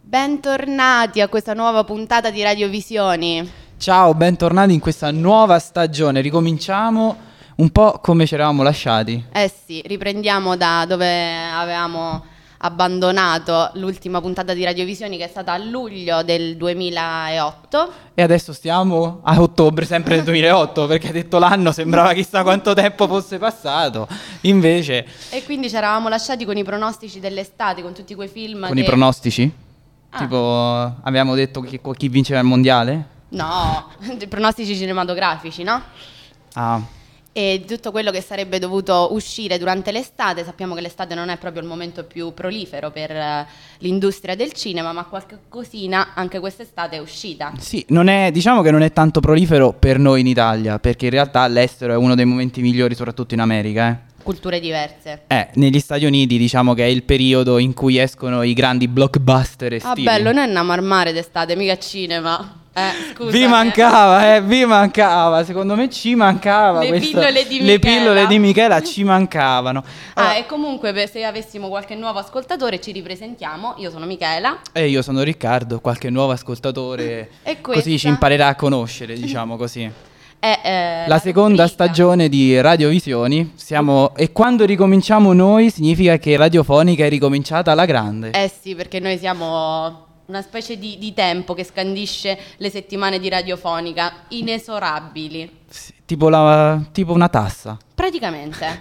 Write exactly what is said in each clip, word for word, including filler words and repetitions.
Bentornati a questa nuova puntata di Radiovisioni. Ciao, bentornati in questa nuova stagione. Ricominciamo un po' come ci eravamo lasciati. Eh sì, riprendiamo da dove avevamo abbandonato l'ultima puntata di Radiovisioni, che è stata a luglio del duemilaotto. E adesso stiamo a ottobre, sempre del duemilaotto, perché detto l'anno sembrava chissà quanto tempo fosse passato. Invece... E quindi ci eravamo lasciati con i pronostici dell'estate, con tutti quei film Con che... i pronostici? Ah. Tipo, abbiamo detto chi, chi vinceva il mondiale? No, i pronostici cinematografici, no? Ah, E tutto quello che sarebbe dovuto uscire durante l'estate. Sappiamo che l'estate non è proprio il momento più prolifero per eh, l'industria del cinema, ma qualche cosina anche quest'estate è uscita. sì, non è, diciamo che non è tanto prolifero per noi in Italia, perché in realtà all'estero è uno dei momenti migliori, soprattutto in America, eh. Culture diverse. Eh, negli Stati Uniti diciamo che è il periodo in cui escono i grandi blockbuster Ah, estivi. bello, non è una marmare d'estate, mica cinema. Eh, scusa. Vi mancava, eh, vi mancava, secondo me ci mancava Le questo- pillole di Le Michela. pillole di Michela ci mancavano. Allora, Ah, e comunque per- se avessimo qualche nuovo ascoltatore ci ripresentiamo. Io sono Michela. E io sono Riccardo, qualche nuovo ascoltatore, E questa così ci imparerà a conoscere, diciamo così. è eh, La seconda rubrica. stagione di Radiovisioni, siamo, e quando ricominciamo noi significa che Radiofonica è ricominciata alla grande. Eh sì, perché noi siamo una specie di, di tempo che scandisce le settimane di Radiofonica, inesorabili, Sì, tipo, la, tipo una tassa. praticamente.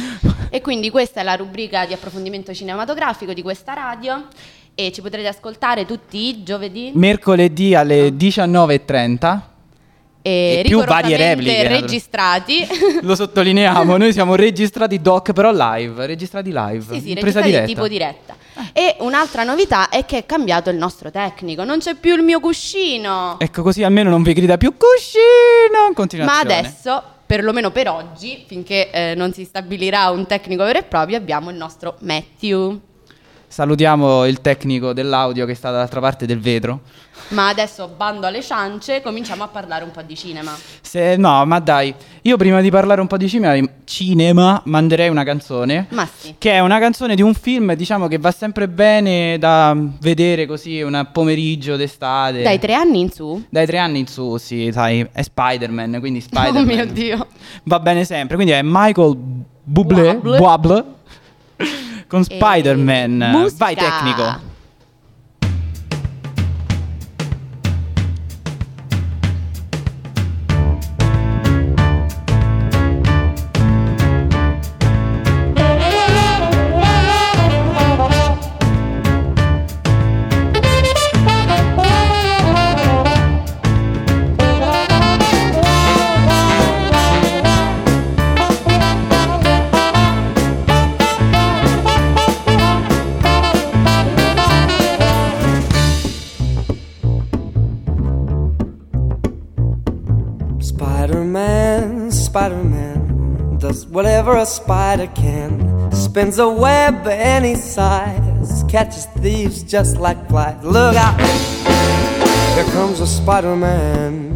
E quindi questa è la rubrica di approfondimento cinematografico di questa radio e ci potrete ascoltare tutti i giovedì Mercoledì alle diciannove e trenta. e, e più varie rigorosamente repliche, registrati. Lo sottolineiamo, noi siamo registrati doc, però live, registrati live, Sì, sì, in presa registrati diretta. tipo diretta. E un'altra novità è che è cambiato il nostro tecnico, non c'è più il mio cuscino. Ecco, così almeno non vi grida più cuscino in Ma continuazione. adesso, perlomeno per oggi, finché eh, non si stabilirà un tecnico vero e proprio, abbiamo il nostro Matthew. Salutiamo il tecnico dell'audio che sta dall'altra parte del vetro. Ma adesso, bando alle ciance, cominciamo a parlare un po' di cinema. Se, no, ma dai, io prima di parlare un po' di cinema, cinema manderei una canzone. Ma sì. Che è una canzone di un film, diciamo, che va sempre bene da vedere così un pomeriggio d'estate. Dai tre anni in su? Dai tre anni in su, sì, sai, è Spider-Man, quindi Spider-Man. Oh mio Dio. Va bene sempre, quindi è Michael Bublé, Bublé. Bublé con E Spider-Man. musica. Vai tecnico. Spider-Man, Spider-Man does whatever a spider can. Spins a web any size, catches thieves just like flies. Look out, here comes a Spider-Man.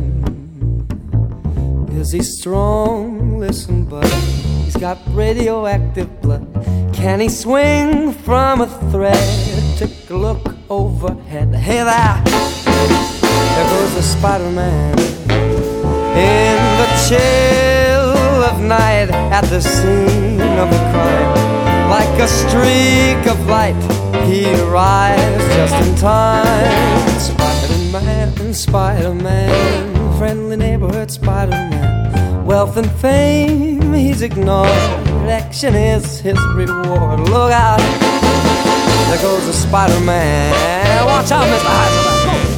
Is he strong? Listen, bud, he's got radioactive blood. Can he swing from a thread? Take a look overhead. Hey there, there goes the Spider-Man. In the chill of night, at the scene of the crime, like a streak of light, he arrives just in time. Spider-Man, Spider-Man, friendly neighborhood Spider-Man. Wealth and fame he's ignored, action is his reward. Look out, there goes the Spider-Man. Watch out, Mister Heisenberg.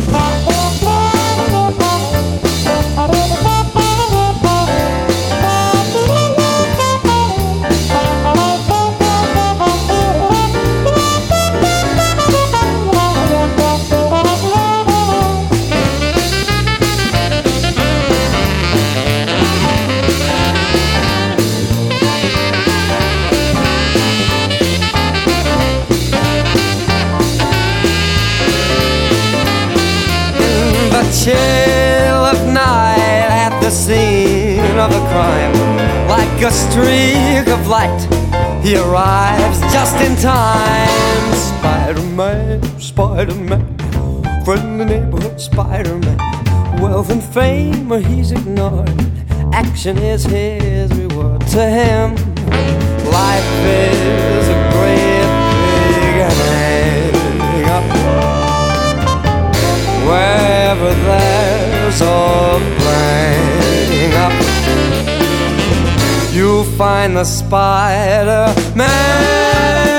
Chill of night at the scene of a crime, like a streak of light, he arrives just in time. Spider-Man, Spider-Man, friendly neighborhood Spider-Man. Wealth and fame, he's ignored. Action is his reward. To him, life is a great big hang up. Wherever there's a playing up, you'll find the Spider-Man.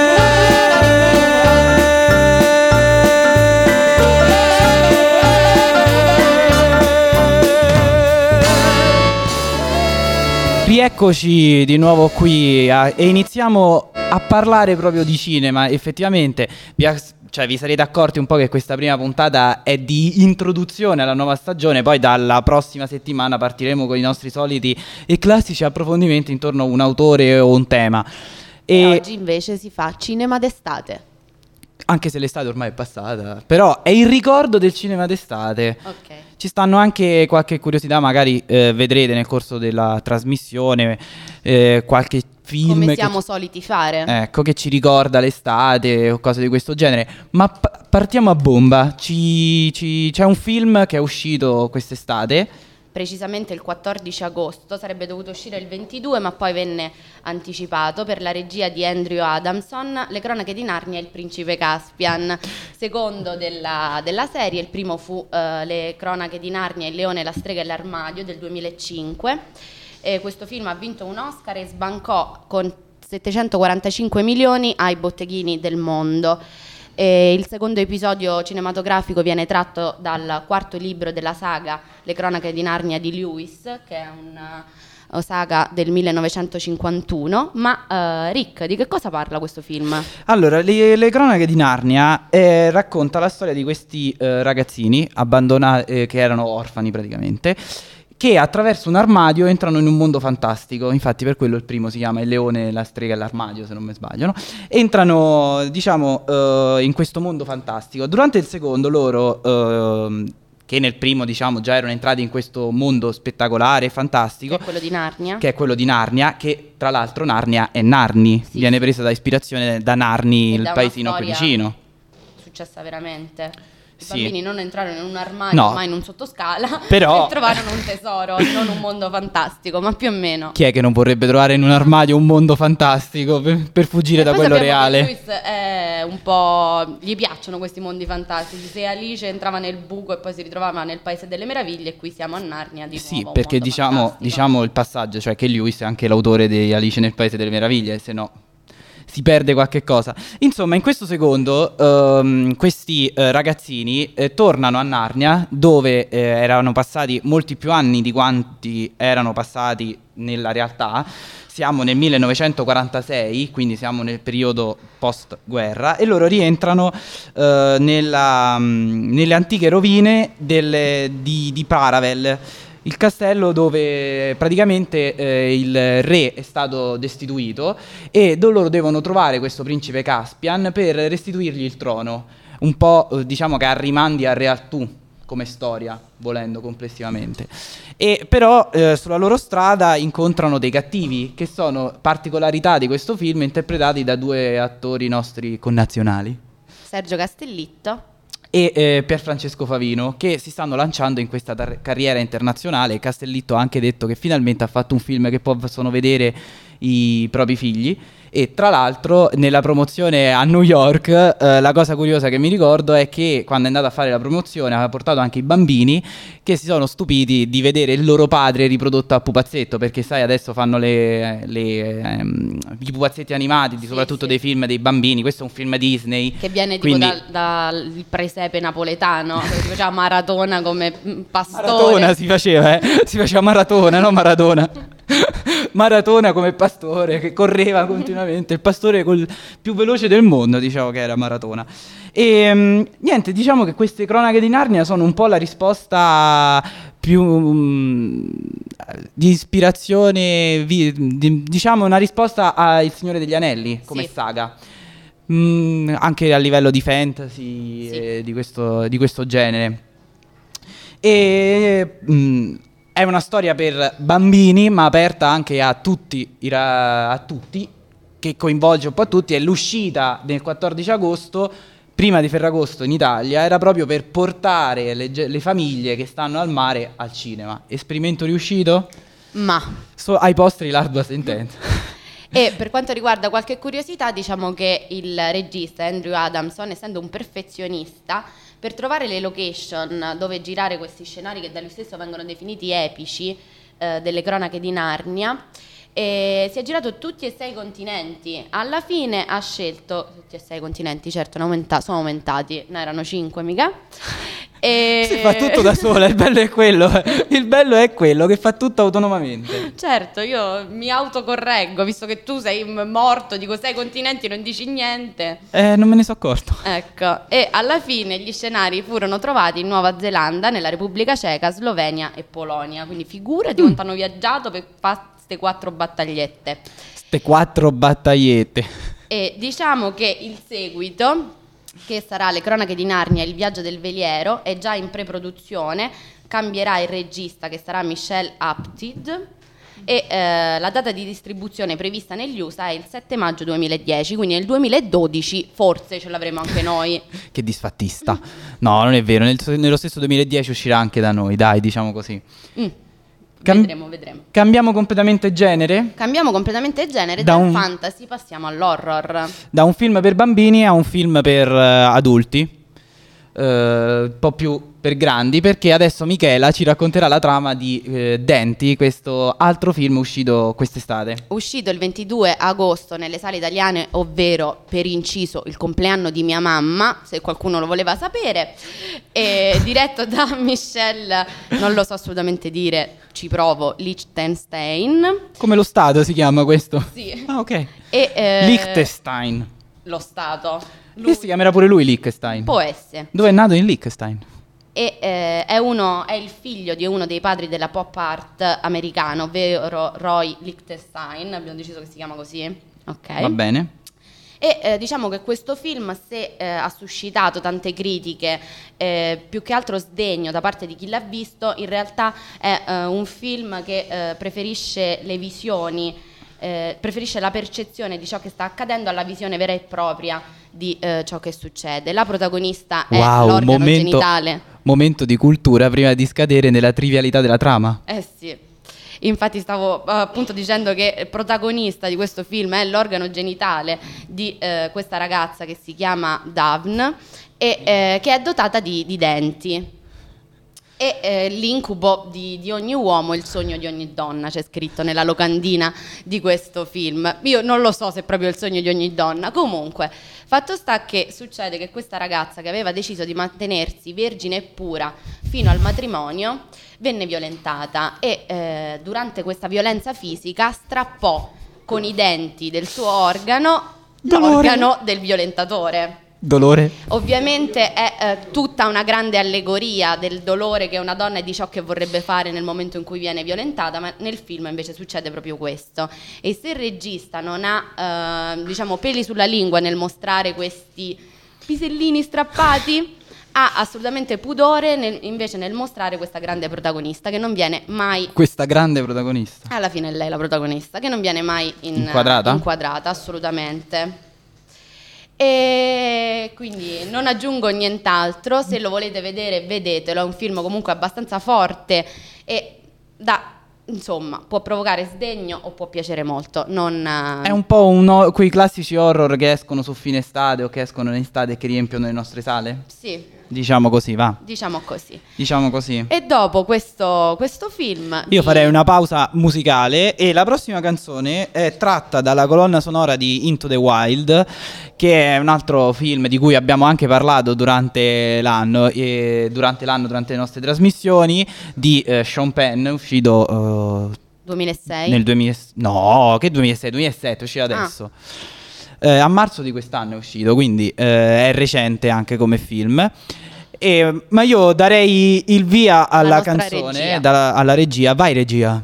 Rieccoci di nuovo qui a, e iniziamo a parlare proprio di cinema. Effettivamente vi, cioè, vi sarete accorti un po' che questa prima puntata è di introduzione alla nuova stagione, poi dalla prossima settimana partiremo con i nostri soliti e classici approfondimenti intorno a un autore o un tema. E, e oggi invece si fa cinema d'estate. Anche se l'estate ormai è passata, però è il ricordo del cinema d'estate. Ok. Ci stanno anche qualche curiosità, magari eh, vedrete nel corso della trasmissione eh, qualche film come che siamo ci, soliti fare. ecco, che ci ricorda l'estate o cose di questo genere. Ma p- partiamo a bomba. Ci, ci, c'è un film che è uscito quest'estate. Precisamente il quattordici agosto, sarebbe dovuto uscire il ventidue, ma poi venne anticipato per la regia di Andrew Adamson, Le cronache di Narnia e il principe Caspian. Secondo della, della serie, il primo fu uh, Le cronache di Narnia, Il leone, la strega e l'armadio del duemilacinque. E questo film ha vinto un Oscar e sbancò con settecentoquarantacinque milioni ai botteghini del mondo. E il secondo episodio cinematografico viene tratto dal quarto libro della saga Le cronache di Narnia di Lewis, che è una saga del millenovecentocinquantuno. Ma uh, Rick, di che cosa parla questo film? Allora, le, le cronache di Narnia eh, racconta la storia di questi eh, ragazzini abbandonati, eh, che erano orfani praticamente, che attraverso un armadio entrano in un mondo fantastico. Infatti per quello il primo si chiama Il leone, la strega e l'armadio, se non mi sbaglio, no? Entrano, diciamo, uh, in questo mondo fantastico. Durante il secondo loro, uh, che nel primo, diciamo, già erano entrati in questo mondo spettacolare e fantastico, Che è quello di Narnia. Che è quello di Narnia, che tra l'altro Narnia è Narni, Sì. viene presa da ispirazione da Narni, E il da una paesino qui storia vicino. Successa veramente. I Sì. bambini non entrarono in un armadio, No. ma in un sottoscala, Però- e trovarono un tesoro, non un mondo fantastico, ma più o meno. Chi è che non vorrebbe trovare in un armadio un mondo fantastico per, per fuggire E da poi quello sappiamo che reale? Lewis è un po'... gli piacciono questi mondi fantastici. Se Alice entrava nel buco e poi si ritrovava nel Paese delle Meraviglie, qui siamo a Narnia di Sì, nuovo, un perché mondo diciamo, fantastico. diciamo il passaggio, cioè che Lewis è anche l'autore di Alice nel Paese delle Meraviglie, se no si perde qualche cosa. Insomma, in questo secondo, ehm, questi eh, ragazzini eh, tornano a Narnia, dove eh, erano passati molti più anni di quanti erano passati nella realtà. Siamo nel millenovecentoquarantasei, quindi siamo nel periodo post-guerra, e loro rientrano eh, nella, mh, nelle antiche rovine delle, di, di Paravel, il castello dove praticamente eh, il re è stato destituito e dove loro devono trovare questo principe Caspian per restituirgli il trono. Un po' eh, diciamo che a rimandi a Re Artù come storia, volendo complessivamente. E però eh, sulla loro strada incontrano dei cattivi, che sono particolarità di questo film, interpretati da due attori nostri connazionali. Sergio Castellitto. E eh, Pierfrancesco Favino, che si stanno lanciando in questa tar- carriera internazionale. Castellitto ha anche detto che finalmente ha fatto un film che possono vedere i propri figli. E tra l'altro nella promozione a New York eh, la cosa curiosa che mi ricordo è che quando è andato a fare la promozione aveva portato anche i bambini, che si sono stupiti di vedere il loro padre riprodotto a pupazzetto, perché sai adesso fanno le, le, ehm, i pupazzetti animati, Sì, soprattutto sì. dei film dei bambini. Questo è un film Disney Che viene tipo quindi- dal, dal presepe napoletano, che si faceva maratona come mm, pastore. Maratona si faceva, eh? Si faceva maratona, no Maradona. Maratona come pastore che correva continuamente, il pastore col più veloce del mondo, diciamo che era Maratona. E mh, niente, diciamo che queste cronache di Narnia sono un po' la risposta più mh, di ispirazione, vi- di- diciamo una risposta a Il Signore degli Anelli come Sì. saga. Mm, anche a livello di fantasy Sì. e di questo, di questo genere. E mm, è una storia per bambini, ma aperta anche a tutti, i ra- a tutti, che coinvolge un po' tutti. È l'uscita del quattordici agosto, prima di Ferragosto in Italia era proprio per portare le, le famiglie che stanno al mare al cinema. Esperimento riuscito? Ma So, ai posteri l'ardua sentenza. E per quanto riguarda qualche curiosità, diciamo che il regista Andrew Adamson, essendo un perfezionista, per trovare le location dove girare questi scenari che da lui stesso vengono definiti epici, eh, delle cronache di Narnia, e si è girato tutti e sei i continenti. Alla fine ha scelto tutti e sei i continenti, certo, sono, aumenta- sono aumentati, no, erano cinque mica. E... Si fa tutto da sola, il bello è quello. Il bello è quello che fa tutto autonomamente. Certo, io mi autocorreggo, visto che tu sei morto, dico sei continenti, non dici niente. Eh, non me ne sono accorto. Ecco, e alla fine gli scenari furono trovati in Nuova Zelanda, nella Repubblica Ceca, Slovenia e Polonia. Quindi figurati Mm. quanto hanno viaggiato per fare queste quattro battagliette. Ste quattro battagliette. E diciamo che il seguito, che sarà Le cronache di Narnia e Il viaggio del veliero, è già in pre-produzione. Cambierà il regista, che sarà Michelle Apted, e eh, la data di distribuzione prevista negli U S A è il sette maggio duemiladieci, quindi nel duemiladodici forse ce l'avremo anche noi. Che disfattista. No, non è vero, nel- nello stesso duemiladieci uscirà anche da noi, dai, diciamo così. Mm. Cam- vedremo, vedremo. Cambiamo completamente genere. Cambiamo completamente genere, Da dal un- fantasy passiamo all'horror. Da un film per bambini a un film per eh, adulti. Eh, un po' più per grandi, perché adesso Michela ci racconterà la trama di eh, Denti, questo altro film uscito quest'estate. Uscito il ventidue agosto nelle sale italiane, ovvero per inciso il compleanno di mia mamma, se qualcuno lo voleva sapere, e diretto da Michelle, non lo so assolutamente dire, ci provo, Liechtenstein. Come lo Stato si chiama questo? Sì. Ah, ok. E, eh, Liechtenstein. Lo Stato. Che Lui- si chiamerà pure lui Liechtenstein. Può essere. Dove è nato? In Liechtenstein. E eh, è, uno, è il figlio di uno dei padri della pop art americano, ovvero Roy Lichtenstein, abbiamo deciso che si chiama così, ok? Va bene. E eh, diciamo che questo film, se eh, ha suscitato tante critiche, eh, più che altro sdegno da parte di chi l'ha visto, in realtà è eh, un film che eh, preferisce le visioni, eh, preferisce la percezione di ciò che sta accadendo alla visione vera e propria di eh, ciò che succede. La protagonista è Wow, l'organo momento, genitale. momento di cultura prima di scadere nella trivialità della trama. Eh sì, infatti stavo uh, appunto dicendo che il protagonista di questo film è l'organo genitale di uh, questa ragazza che si chiama Daphne e uh, che è dotata di, di denti. E eh, l'incubo di, di ogni uomo, il sogno di ogni donna, c'è scritto nella locandina di questo film. Io non lo so se è proprio il sogno di ogni donna. Comunque, fatto sta che succede che questa ragazza, che aveva deciso di mantenersi vergine e pura fino al matrimonio, venne violentata e eh, durante questa violenza fisica strappò con i denti del suo organo Dolore. l'organo del violentatore. Dolore. Ovviamente è eh, tutta una grande allegoria del dolore che una donna e di ciò che vorrebbe fare nel momento in cui viene violentata, ma nel film invece succede proprio questo. E se il regista non ha eh, diciamo peli sulla lingua nel mostrare questi pisellini strappati, ha assolutamente pudore nel, invece nel mostrare questa grande protagonista che non viene mai, Questa grande protagonista. alla fine è lei la protagonista, che non viene mai in- Inquadrata? inquadrata, assolutamente. E quindi non aggiungo nient'altro, se lo volete vedere vedetelo, è un film comunque abbastanza forte e da, insomma, può provocare sdegno o può piacere molto. Non, È un po' uno, quei classici horror che escono su fine estate o che escono in estate e che riempiono le nostre sale. sì, Diciamo così, va. diciamo così. Diciamo così. E dopo questo, questo film Io di- farei una pausa musicale e la prossima canzone è tratta dalla colonna sonora di Into the Wild, che è un altro film di cui abbiamo anche parlato durante l'anno, e durante l'anno, durante le nostre trasmissioni, di eh, Sean Penn, uscito eh, duemilasei. nel duemila. No, che duemilasei? duemilasette, è uscito adesso. Eh, a marzo di quest'anno è uscito, quindi eh, è recente anche come film. E, ma io darei il via alla nostra canzone, regia. dalla- alla regia. Vai regia.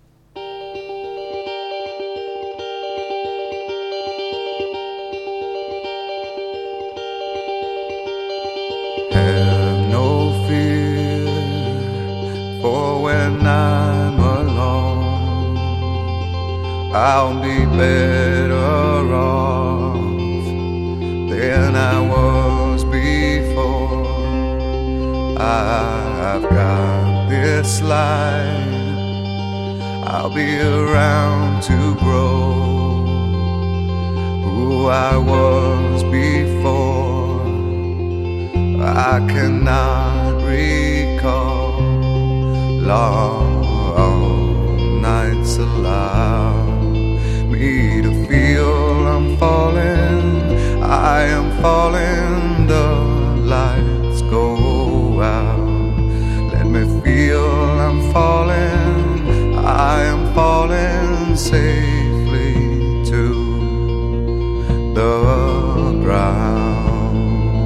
Have no fear for when I'm alone. I'll be better off than I was I've got this life. I'll be around to grow who I was before. I cannot recall. Long nights allow me to feel I'm falling. I am falling. The lights go out. Let me feel I'm falling. I am falling safely to the ground.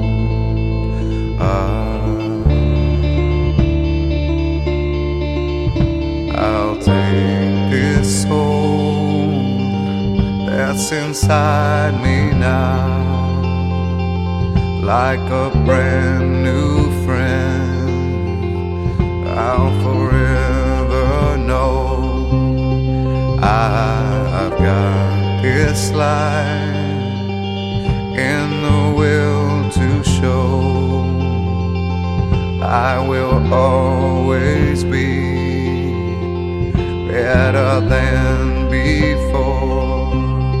I'll take this soul that's inside me now, like a brand new friend. I'll forever know I've got this life in the will to show. I will always be better than before.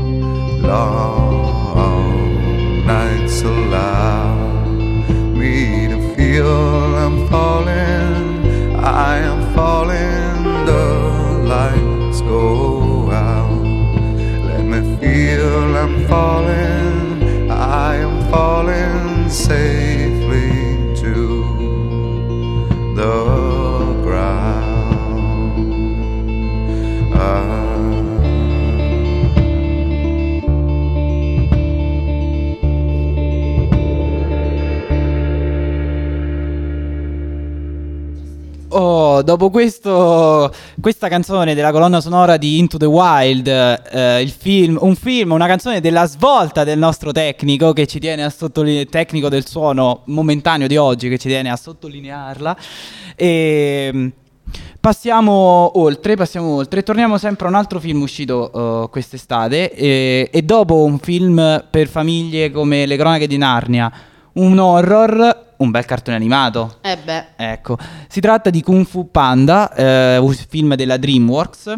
Long nights allow me to feel I'm falling. I am falling. The lights go out. Let me feel I'm falling. I am falling safely to the ground. Ah. Oh, dopo questo, questa canzone della colonna sonora di Into the Wild, eh, il film, un film, una canzone della svolta del nostro tecnico che ci tiene a sottolineare, tecnico del suono momentaneo di oggi che ci tiene a sottolinearla. E passiamo oltre, passiamo oltre, torniamo sempre a un altro film uscito uh, quest'estate e, e dopo un film per famiglie come Le Cronache di Narnia, un horror, un bel cartone animato. Eh beh. Ecco, si tratta di Kung Fu Panda, eh, un film della DreamWorks,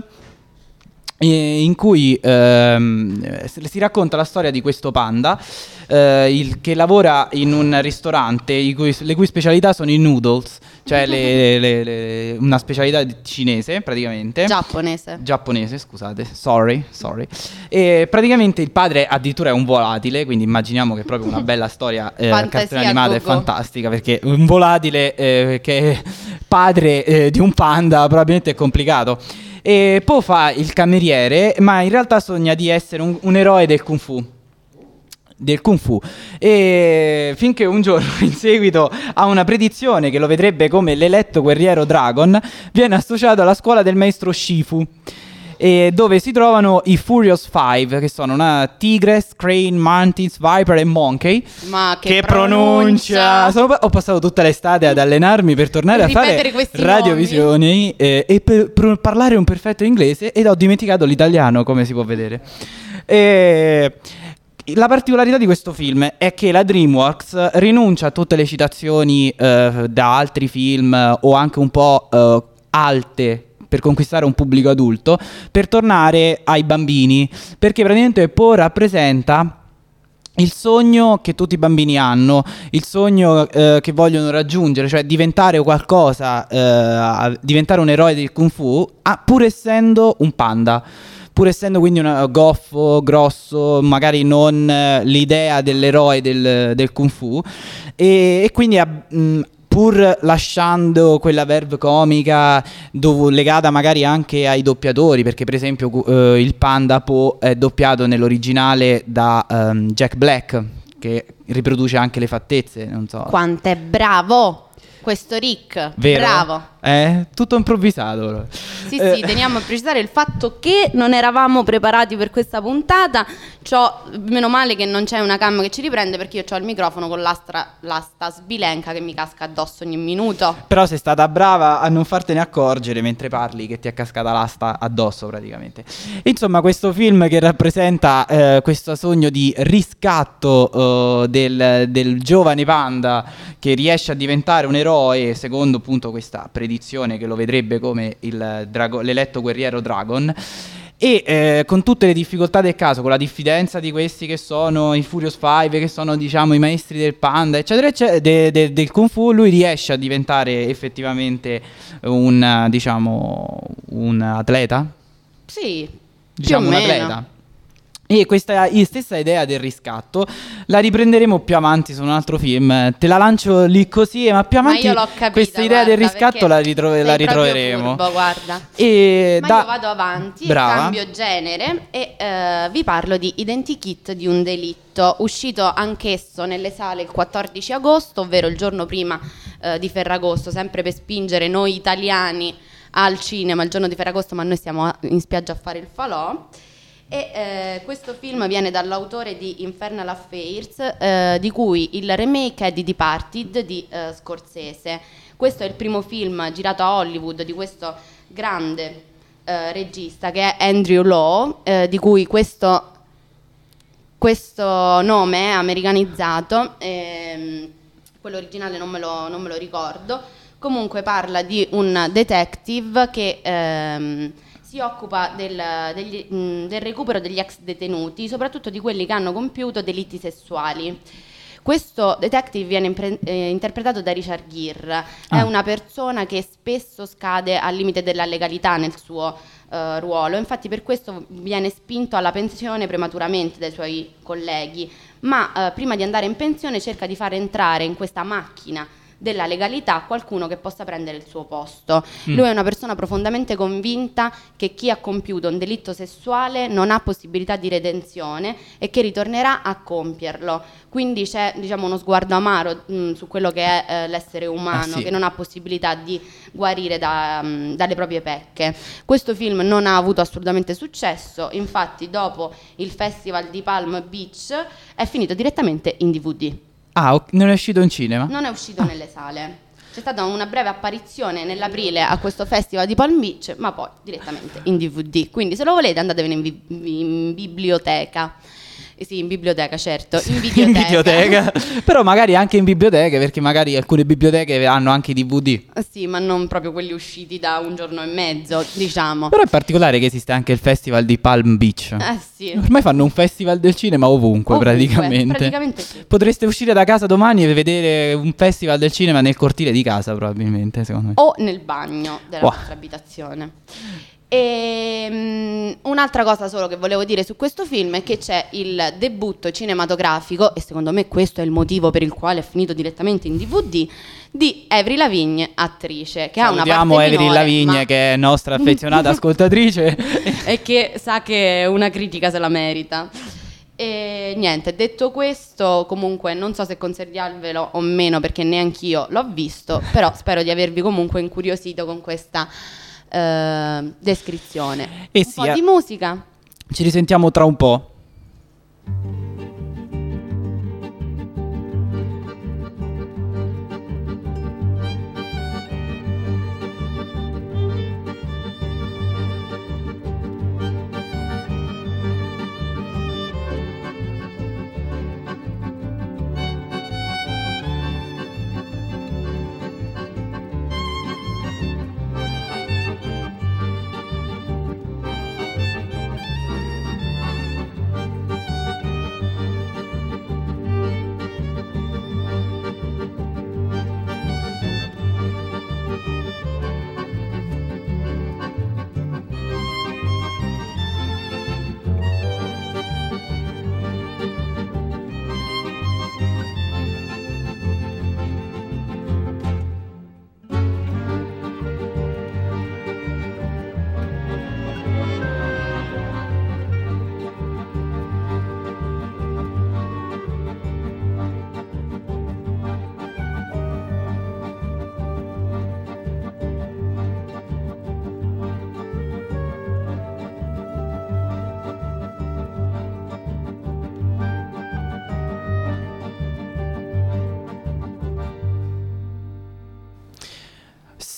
eh, in cui ehm, si racconta la storia di questo panda eh, il, che lavora in un ristorante i cui, le cui specialità sono i noodles, cioè le, le, le, una specialità cinese praticamente. Giapponese. Giapponese, scusate, sorry, sorry. E praticamente il padre addirittura è un volatile, quindi immaginiamo che è proprio una bella storia, eh, cartone animata, è fantastica, perché un volatile eh, che è padre eh, di un panda probabilmente è complicato. E poi fa il cameriere, ma in realtà sogna di essere un, un eroe del Kung Fu. Del Kung Fu. E finché un giorno, in seguito a una predizione che lo vedrebbe come l'eletto guerriero Dragon, viene associato alla scuola del maestro Shifu, e dove si trovano i Furious Five, che sono una Tigress, Crane, Mantis, Viper e Monkey. Ma che, che pronuncia! Sono, ho passato tutta l'estate ad allenarmi per tornare a fare radiovisioni eh, e per, per parlare un perfetto inglese, ed ho dimenticato l'italiano, come si può vedere. E la particolarità di questo film è che la DreamWorks rinuncia a tutte le citazioni eh, da altri film o anche un po' eh, alte per conquistare un pubblico adulto, per tornare ai bambini, perché praticamente Po rappresenta il sogno che tutti i bambini hanno, il sogno eh, che vogliono raggiungere, cioè diventare qualcosa, eh, diventare un eroe del Kung Fu, ah, pur essendo un panda. Pur essendo quindi un goffo, grosso, magari non eh, l'idea dell'eroe del, del Kung Fu, e, e quindi mh, pur lasciando quella verve comica dov- legata magari anche ai doppiatori, perché per esempio eh, il panda Po è doppiato nell'originale da um, Jack Black, che riproduce anche le fattezze, non so. Quanto è bravo questo Rick, vero? bravo. Eh, tutto improvvisato. Sì, Eh. sì, teniamo a precisare il fatto che non eravamo preparati per questa puntata. C'ho, meno male che non c'è una cam che ci riprende, perché io ho il microfono con l'astra, l'asta sbilenca che mi casca addosso ogni minuto. Però sei stata brava a non fartene accorgere mentre parli che ti è cascata l'asta addosso praticamente. Insomma, questo film che rappresenta eh, questo sogno di riscatto eh, del, del giovane panda che riesce a diventare un eroe secondo appunto questa predizione che lo vedrebbe come il drago- l'eletto guerriero Dragon. E eh, con tutte le difficoltà del caso, con la diffidenza di questi che sono i Furious Five, che sono diciamo i maestri del panda, eccetera, eccetera, de- de- del Kung Fu, lui riesce a diventare effettivamente un, diciamo, un atleta? Sì, Diciamo più o un meno. atleta. E questa i- stessa idea del riscatto la riprenderemo più avanti su un altro film. Te la lancio lì così, ma più Ma avanti io l'ho capita, questa idea del guarda, riscatto perché la, ritro- sei la proprio ritroveremo. furbo, guarda. E Ma da- io vado avanti, Brava. cambio genere e eh, vi parlo di Identikit di un delitto, uscito anch'esso nelle sale il quattordici agosto, ovvero il giorno prima eh, di Ferragosto, sempre per spingere noi italiani al cinema il giorno di Ferragosto, ma noi stiamo a- in spiaggia a fare il falò. E eh, questo film viene dall'autore di Infernal Affairs, eh, di cui il remake è di Departed di eh, Scorsese. Questo è il primo film girato a Hollywood di questo grande eh, regista che è Andrew Law, eh, di cui questo, questo nome è americanizzato, ehm, quello originale non me lo, non me lo ricordo. Comunque parla di un detective che ehm, si occupa del, degli- mh, del recupero degli ex detenuti, soprattutto di quelli che hanno compiuto delitti sessuali. Questo detective viene impre- eh, interpretato da Richard Gere, è Ah. una persona che spesso scade al limite della legalità nel suo eh, ruolo, infatti per questo viene spinto alla pensione prematuramente dai suoi colleghi, ma eh, prima di andare in pensione cerca di far entrare in questa macchina della legalità qualcuno che possa prendere il suo posto. Mm. Lui è una persona profondamente convinta che chi ha compiuto un delitto sessuale non ha possibilità di redenzione e che ritornerà a compierlo. Quindi c'è, diciamo, uno sguardo amaro mh, su quello che è eh, l'essere umano, Eh sì. che non ha possibilità di guarire da, mh, dalle proprie pecche. Questo film non ha avuto assolutamente successo, infatti dopo il festival di Palm Beach è finito direttamente in D V D. Ah, ok, non è uscito in cinema? Non è uscito nelle sale. C'è stata una breve apparizione nell'aprile a questo festival di Palm Beach, ma poi direttamente in D V D. Quindi se lo volete andatevene in, bi- in biblioteca. Eh sì, in biblioteca, certo. In In videoteca. videoteca. Però magari anche in biblioteche, perché magari alcune biblioteche hanno anche i D V D. Eh sì, ma non proprio quelli usciti da un giorno e mezzo, diciamo. Però è particolare che esiste anche il festival di Palm Beach. Eh sì. Ormai fanno un festival del cinema ovunque, Ovunque, praticamente. praticamente sì. Potreste uscire da casa domani e vedere un festival del cinema nel cortile di casa, probabilmente, secondo me. O nel bagno della Wow. nostra abitazione. E, mm, un'altra cosa solo che volevo dire su questo film è che c'è il debutto cinematografico, e secondo me questo è il motivo per il quale è finito direttamente in D V D, di Avril Lavigne, attrice, che ha una Salutiamo parte Avril minore, Lavigne, ma- che è nostra affezionata ascoltatrice. e che sa che una critica se la merita. E niente, detto questo, comunque non so se consigliarvelo o meno, perché neanch'io l'ho visto, però spero di avervi comunque incuriosito con questa eh, descrizione. E Un sì, po' eh. di musica. Ci risentiamo tra un po'.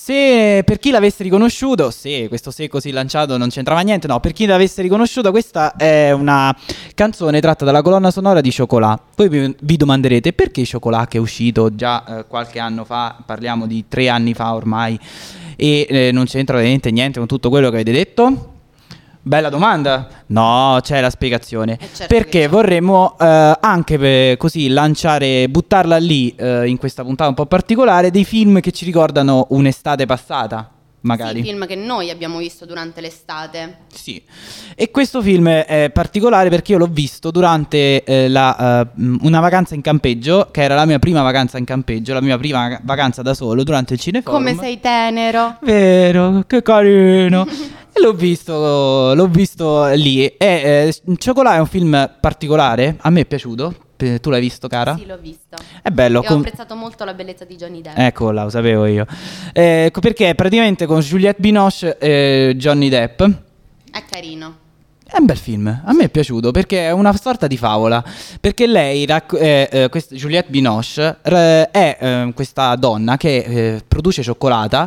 Se per chi l'avesse riconosciuto, se questo se così lanciato non c'entrava niente, no, per chi l'avesse riconosciuto, questa è una canzone tratta dalla colonna sonora di Chocolat. Voi vi, vi domanderete perché Chocolat, che è uscito già eh, qualche anno fa, parliamo di tre anni fa ormai, e eh, non c'entra veramente niente con tutto quello che avete detto? Bella domanda. No, c'è la spiegazione. Eh, certo Perché vorremmo eh, anche per, così lanciare, buttarla lì eh, in questa puntata un po' particolare, dei film che ci ricordano un'estate passata, magari. Sì, film che noi abbiamo visto durante l'estate. Sì. E questo film è particolare perché io l'ho visto durante eh, la, uh, una vacanza in campeggio, che era la mia prima vacanza in campeggio, la mia prima vacanza da solo durante il Cineforum. Come sei tenero. Vero, che carino. E l'ho visto, l'ho visto lì. E eh, Chocolat è un film particolare, a me è piaciuto. P- Tu l'hai visto, cara? Sì, l'ho visto. È bello. E ho com- apprezzato molto la bellezza di Johnny Depp. Ecco, lo sapevo io. Eh, co- perché è praticamente con Juliette Binoche e Johnny Depp. È carino. È un bel film, a me è piaciuto perché è una sorta di favola. Perché lei, racc- eh, eh, quest- Juliette Binoche, r- è eh, questa donna che eh, produce cioccolata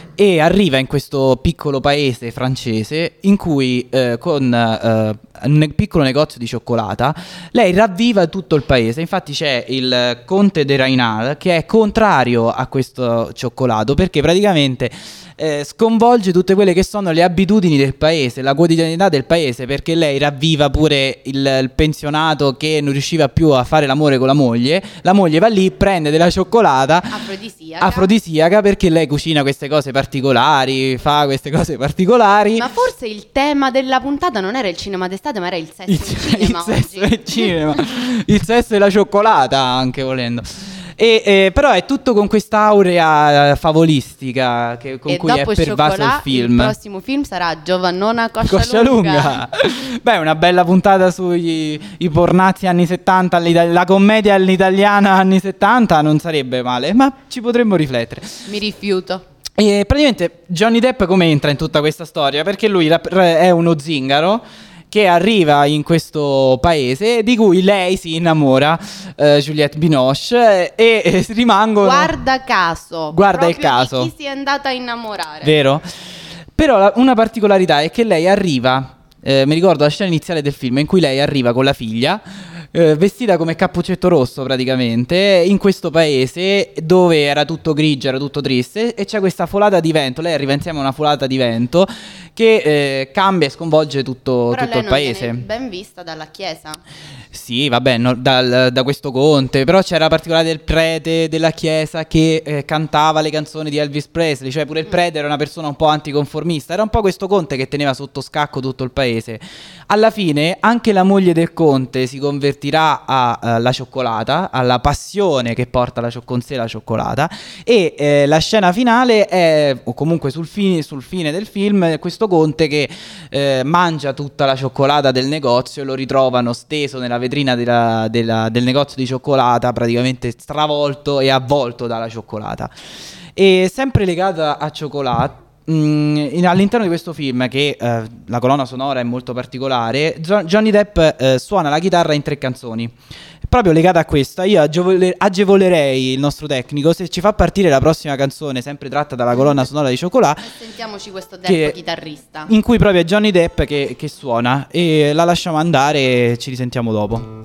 e arriva in questo piccolo paese francese in cui eh, con eh, un piccolo negozio di cioccolata lei ravviva tutto il paese. Infatti c'è il conte de Raynal che è contrario a questo cioccolato perché praticamente eh, sconvolge tutte quelle che sono le abitudini del paese, la quotidianità del paese, perché lei ravviva pure il, il pensionato che non riusciva più a fare l'amore con la moglie. La moglie va lì, prende della cioccolata Afrodisiaca. afrodisiaca perché lei cucina queste cose particolari, fa queste cose particolari. Ma forse il tema della puntata non era il cinema d'estate, ma era il sesso il, in cinema il sesso oggi. nel cinema, il sesso e la cioccolata, anche volendo. E, eh, però è tutto con quest'aurea favolistica che, con E cui è dopo pervaso il Chocolat, film. il prossimo film sarà Giovannona Coscia, Coscia lunga. Beh, una bella puntata sui i pornazzi anni settanta, la commedia all'italiana anni settanta non sarebbe male, ma ci potremmo riflettere. Mi rifiuto. E praticamente Johnny Depp come entra in tutta questa storia? Perché lui rap- è uno zingaro che arriva in questo paese di cui lei si innamora, eh, Juliette Binoche, e, e rimangono... Guarda caso. Guarda il proprio caso. di chi si è andata a innamorare. Vero? Però la- una particolarità è che lei arriva, eh, mi ricordo la scena iniziale del film in cui lei arriva con la figlia, eh, vestita come Cappuccetto Rosso praticamente, in questo paese dove era tutto grigio, era tutto triste, e c'è questa folata di vento. Lei arriva insieme a una folata di vento che eh, cambia e sconvolge tutto, Però tutto lei il non paese. viene ben vista dalla chiesa. Sì, vabbè, no, dal- da questo conte, però c'era la particolarità del prete della chiesa che eh, cantava le canzoni di Elvis Presley, cioè pure il prete era una persona un po' anticonformista, era un po' questo conte che teneva sotto scacco tutto il paese. Alla fine anche la moglie del conte si convertirà alla cioccolata, alla passione che porta la cio- con sé la cioccolata, e eh, la scena finale è, o comunque sul fine, sul fine del film, questo conte che eh, mangia tutta la cioccolata del negozio e lo ritrovano steso nella vetrina della- della- del negozio di cioccolata, praticamente stravolto e avvolto dalla cioccolata. E sempre legata a Chocolat, mh, in- all'interno di questo film, che eh, la colonna sonora è molto particolare, Jo- Johnny Depp eh, suona la chitarra in tre canzoni. Proprio legata a questa, io agevole- agevolerei il nostro tecnico se ci fa partire la prossima canzone, sempre tratta dalla colonna sonora di Chocolat, Sentiamoci questo Depp che- chitarrista. in cui proprio è Johnny Depp che, che suona, e la lasciamo andare e ci risentiamo dopo.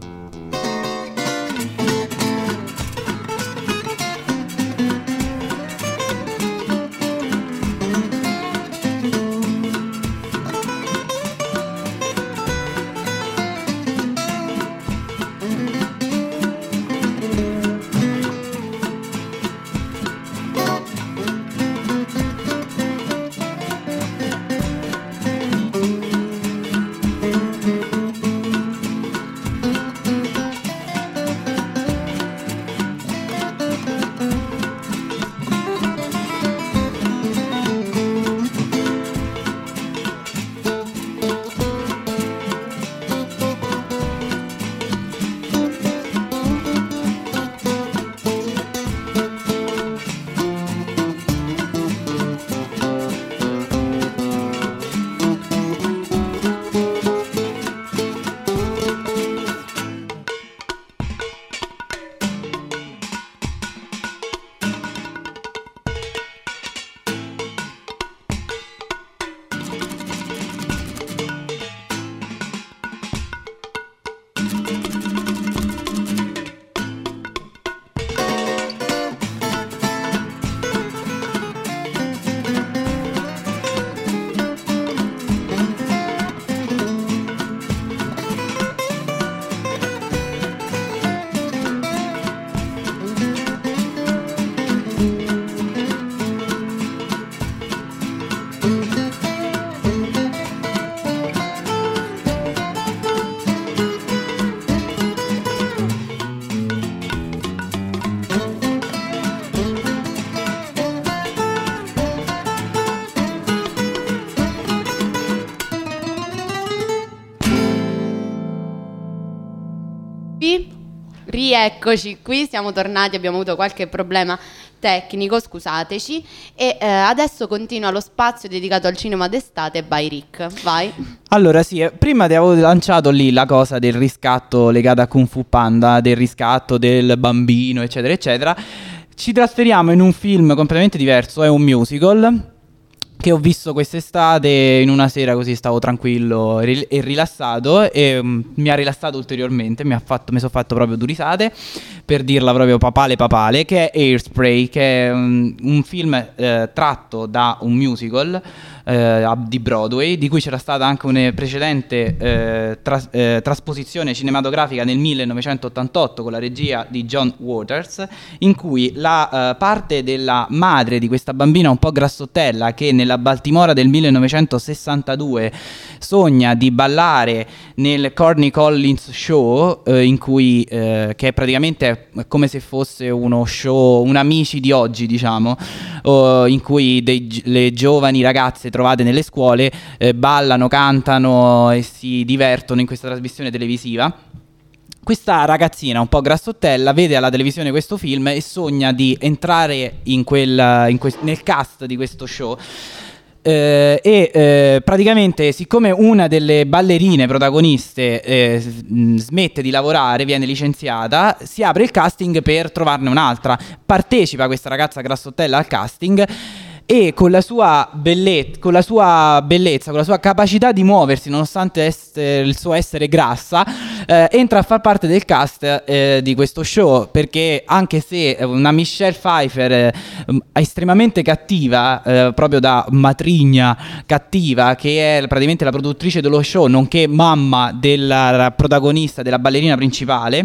rieccoci qui, siamo tornati, abbiamo avuto qualche problema tecnico, scusateci, e eh, adesso continua lo spazio dedicato al cinema d'estate by Rick, vai. Allora sì, eh, prima ti avevo lanciato lì la cosa del riscatto legata a Kung Fu Panda, del riscatto del bambino, eccetera, eccetera. Ci trasferiamo in un film completamente diverso, è un musical che ho visto quest'estate in una sera, così stavo tranquillo e, ril- e rilassato, e um, mi ha rilassato ulteriormente, mi ha fatto, mi sono fatto proprio due risate, per dirla proprio papale papale, che è Hairspray, che è um, un film eh, tratto da un musical eh, di Broadway, di cui c'era stata anche una precedente eh, tras- eh, trasposizione cinematografica nel millenovecentottantotto con la regia di John Waters, in cui la eh, parte della madre di questa bambina un po' grassottella, che nella Baltimora del millenovecentosessantadue sogna di ballare nel Corny Collins Show, eh, in cui eh, che è praticamente come se fosse uno show, un Amici di oggi, diciamo, oh, in cui dei, le giovani ragazze trovate nelle scuole eh, ballano, cantano e si divertono in questa trasmissione televisiva. Questa ragazzina un po' grassottella vede alla televisione questo film e sogna di entrare in quel, in que- nel cast di questo show. Eh, e eh, praticamente, siccome una delle ballerine protagoniste eh, smette di lavorare, viene licenziata, si apre il casting per trovarne un'altra. Partecipa questa ragazza grassottella al casting e con la sua bellezza, con la sua bellezza, con la sua capacità di muoversi nonostante essere, il suo essere grassa, eh, entra a far parte del cast eh, di questo show, perché anche se una Michelle Pfeiffer eh, estremamente cattiva, eh, proprio da matrigna cattiva, che è praticamente la produttrice dello show, nonché mamma della protagonista, della ballerina principale,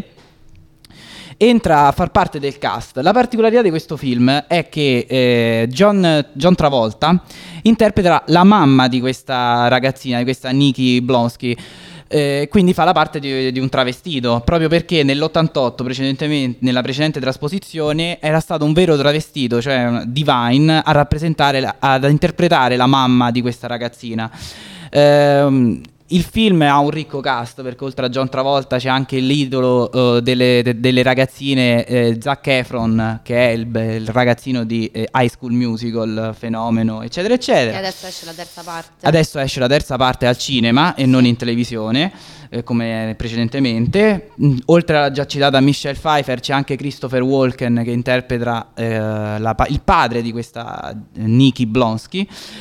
entra a far parte del cast. La particolarità di questo film è che eh, John, John Travolta interpreta la mamma di questa ragazzina, di questa Nikki Blonsky. Eh, quindi fa la parte di, di un travestito, proprio perché nell'ottantotto, precedentemente, nella precedente trasposizione, era stato un vero travestito, cioè Divine, a rappresentare, la, ad interpretare la mamma di questa ragazzina. Eh, Il film ha un ricco cast, perché oltre a John Travolta c'è anche l'idolo uh, delle, de, delle ragazzine, eh, Zac Efron, che è il, il ragazzino di eh, High School Musical, fenomeno, eccetera, eccetera. E adesso esce la terza parte. Adesso esce la terza parte al cinema e non in televisione, eh, come precedentemente. Mm, oltre alla già citata Michelle Pfeiffer, c'è anche Christopher Walken, che interpreta eh, la, il padre di questa Nikki Blonsky.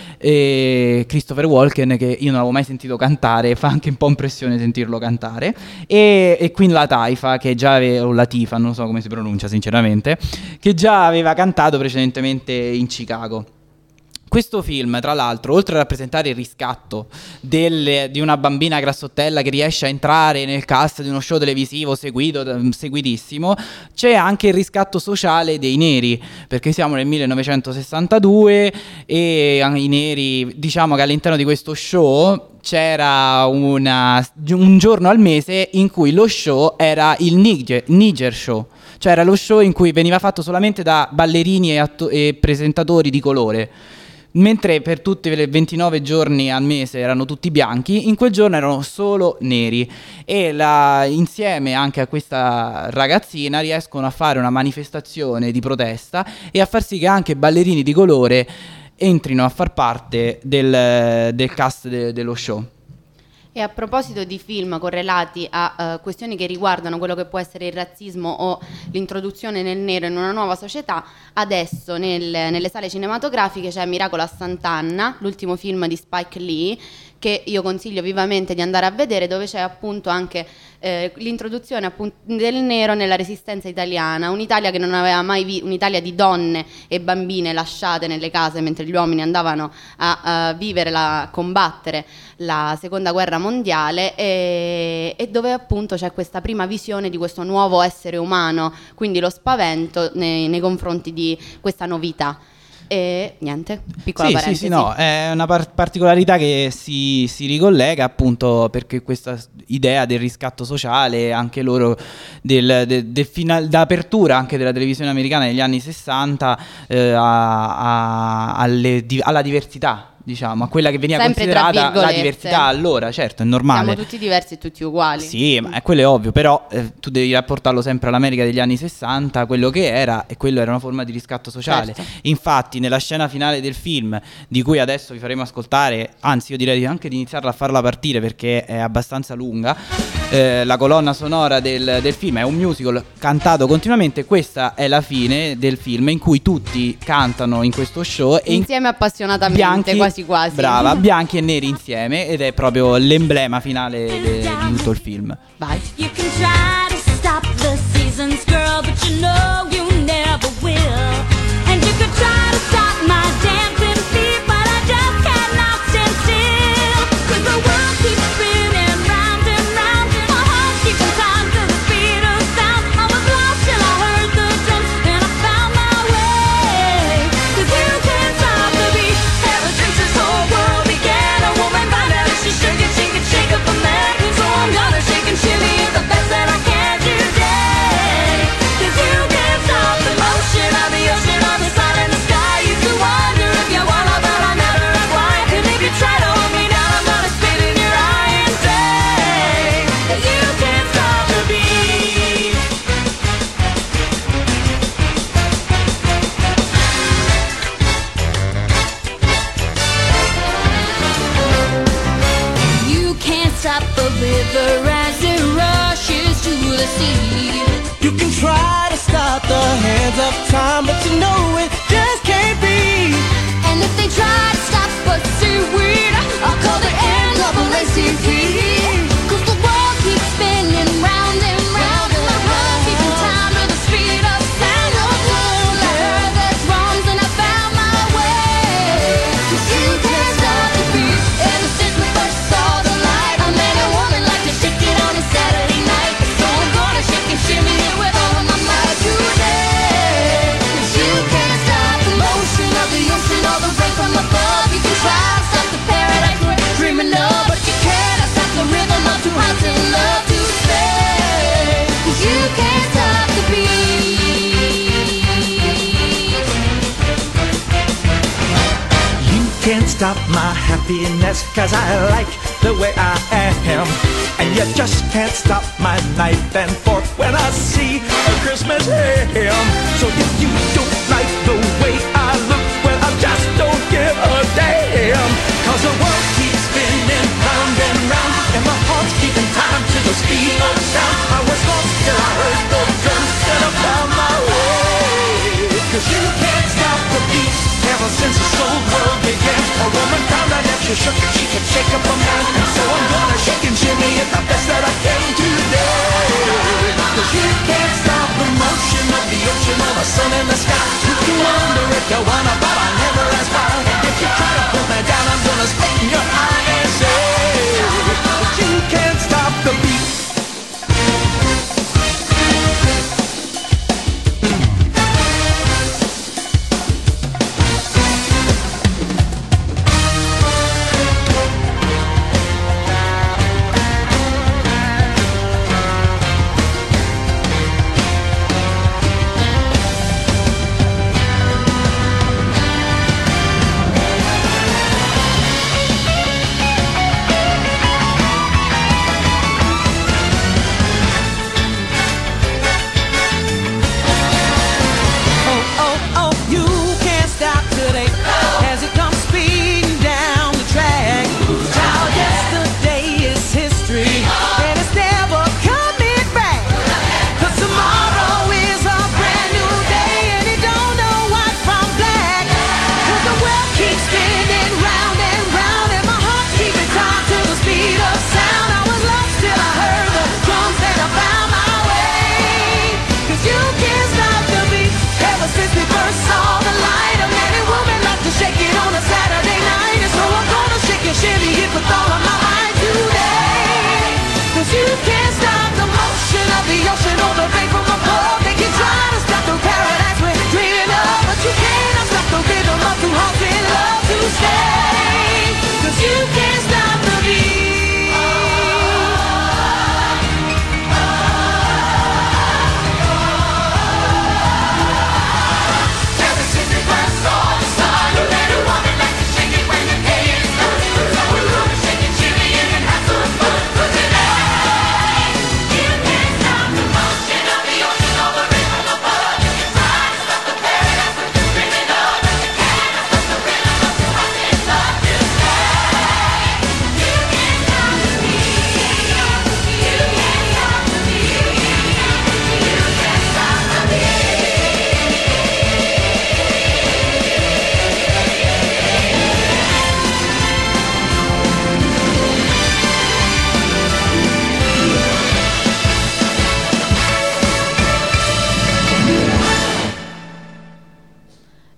E Christopher Walken, che io non avevo mai sentito cantare, fa anche un po' impressione sentirlo cantare, e, e Queen Latifah, che già aveva, o Latifah, non so come si pronuncia sinceramente, che già aveva cantato precedentemente in Chicago. Questo film, tra l'altro, oltre a rappresentare il riscatto del, di una bambina grassottella che riesce a entrare nel cast di uno show televisivo seguito, seguitissimo, c'è anche il riscatto sociale dei neri, perché siamo nel millenovecentosessantadue e i neri, diciamo che all'interno di questo show c'era una, un giorno al mese in cui lo show era il Niger, Niger Show, cioè era lo show in cui veniva fatto solamente da ballerini e, atto- e presentatori di colore. Mentre per tutti i ventinove giorni al mese erano tutti bianchi, in quel giorno erano solo neri, e la, insieme anche a questa ragazzina riescono a fare una manifestazione di protesta e a far sì che anche ballerini di colore entrino a far parte del, del cast de, dello show. E a proposito di film correlati a uh, questioni che riguardano quello che può essere il razzismo o l'introduzione nel nero in una nuova società, adesso nel, nelle sale cinematografiche c'è Miracolo a Sant'Anna, l'ultimo film di Spike Lee, che io consiglio vivamente di andare a vedere, dove c'è appunto anche eh, l'introduzione appunto del nero nella resistenza italiana, un'Italia che non aveva mai visto, un'Italia di donne e bambine lasciate nelle case mentre gli uomini andavano a, a vivere, la, a combattere la seconda guerra mondiale, e, e dove appunto c'è questa prima visione di questo nuovo essere umano, quindi lo spavento nei, nei confronti di questa novità. E niente, piccola sì, parentesi. sì, sì, no, è una par- particolarità che si, si ricollega appunto perché questa idea del riscatto sociale, anche loro del, del, del final, d'apertura anche della televisione americana negli anni sessanta, eh, a, a, alle, di, alla diversità diciamo, a quella che veniva Sempre tra considerata la virgolette. diversità allora, certo, è normale. Siamo tutti diversi e tutti uguali. Sì, ma quello è ovvio, però eh, tu devi rapportarlo sempre all'America degli anni sessanta, quello che era, e quello era una forma di riscatto sociale. Certo. Infatti, nella scena finale del film, di cui adesso vi faremo ascoltare, anzi io direi anche di iniziarla a farla partire perché è abbastanza lunga, eh, la colonna sonora del, del film è un musical cantato continuamente. Questa è la fine del film in cui tutti cantano in questo show e in- Insieme appassionatamente, bianchi, quasi quasi. brava, bianchi e neri insieme, ed è proprio l'emblema finale de- di tutto il film. Vai. You can try to stop the seasons, girl, but you know you never will. And you can try to stop my dancing feet, but I just cannot stand still. 'Cause the world keeps spinning round and round, my heart keeps time to the beat of sound. I was lost till I heard the drums and I found my way. 'Cause you can't stop the beat. Ever since this whole world began, a woman found out she shake it, shake it, shake up a man. So I'm gonna shake and shimmy it the best that I can today. 'Cause you can't stop the motion of the ocean, of the sun and the sky. You can wonder if you wanna, but I never ask why. And if you try to hold me down, I'm gonna spit in your eye and say that you can't stop the beat. You can't stop the river as it rushes to the sea. You can try to stop the hands of time, but you know it just can't be. And if they try to stop us seaweed, I'll call the end of a racing heat. 'Cause the world keeps spinning round and round, and my heart keeps in time to the speed of sound. I heard the drums and I found my way. 'Cause you can't stop the beat. Ever since we first saw the light, a man and woman like to shake it on a Saturday night. So I'm gonna shake and shimmy it with all of my might today. 'Cause you can't stop the motion of the ocean or the rain from above. You can try to stop the paradise we're dreaming of, but you can't stop the rhythm of two hearts in love to stay. 'Cause you can't stop the beat. You can't stop my happiness, 'cause I like the way I am. And you just can't stop my knife and fork when I see a Christmas ham. So if you don't like the way I look, well, I just don't give a damn. 'Cause the world keeps spinning round and round, and my heart's keeping time to the speed of sound. I was lost till I heard the drums and I found my way. 'Cause you can't stop the beat. Ever since this whole world began, a woman found out that she shook it, she could shake up a man. And so I'm gonna shake and shimmy it the best that I can today. 'Cause you can't stop the motion of the ocean, of the sun and the sky. You can wonder if you wanna, but I never ask why. And if you try to pull me down, I'm gonna spit in your eye and say that you can't stop the beat.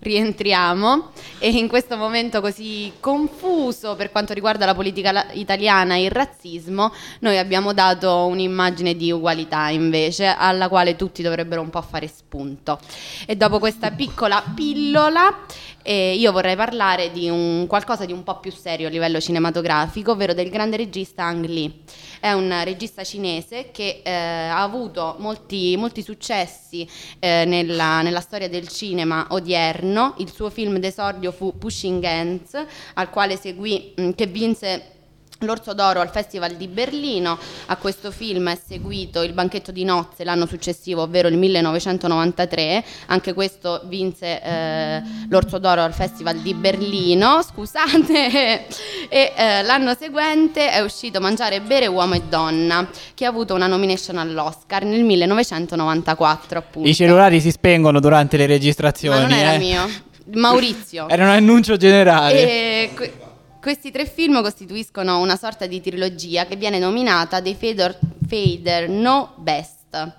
rientriamo e in questo momento così confuso per quanto riguarda la politica la- italiana e il razzismo, noi abbiamo dato un'immagine di ugualità invece, alla quale tutti dovrebbero un po' fare spunto. E dopo questa piccola pillola eh, io vorrei parlare di un qualcosa di un po' più serio a livello cinematografico, ovvero del grande regista Ang Lee. È un regista cinese che eh, ha avuto molti, molti successi eh, nella, nella storia del cinema odierno. Il suo film d'esordio fu Pushing Ants, al quale seguì, mh, che vinse l'Orso d'Oro al Festival di Berlino. A questo film è seguito Il banchetto di nozze l'anno successivo, ovvero il millenovecentonovantatré. Anche questo vinse eh, l'Orso d'Oro al Festival di Berlino, scusate. E eh, l'anno seguente è uscito Mangiare, bere, uomo e donna, che ha avuto una nomination all'Oscar nel millenovecentonovantaquattro, appunto. I cellulari si spengono durante le registrazioni. Ma non era eh. mio, Maurizio. Era un annuncio generale. E que- questi tre film costituiscono una sorta di trilogia che viene nominata dei Fader, Fader No Best.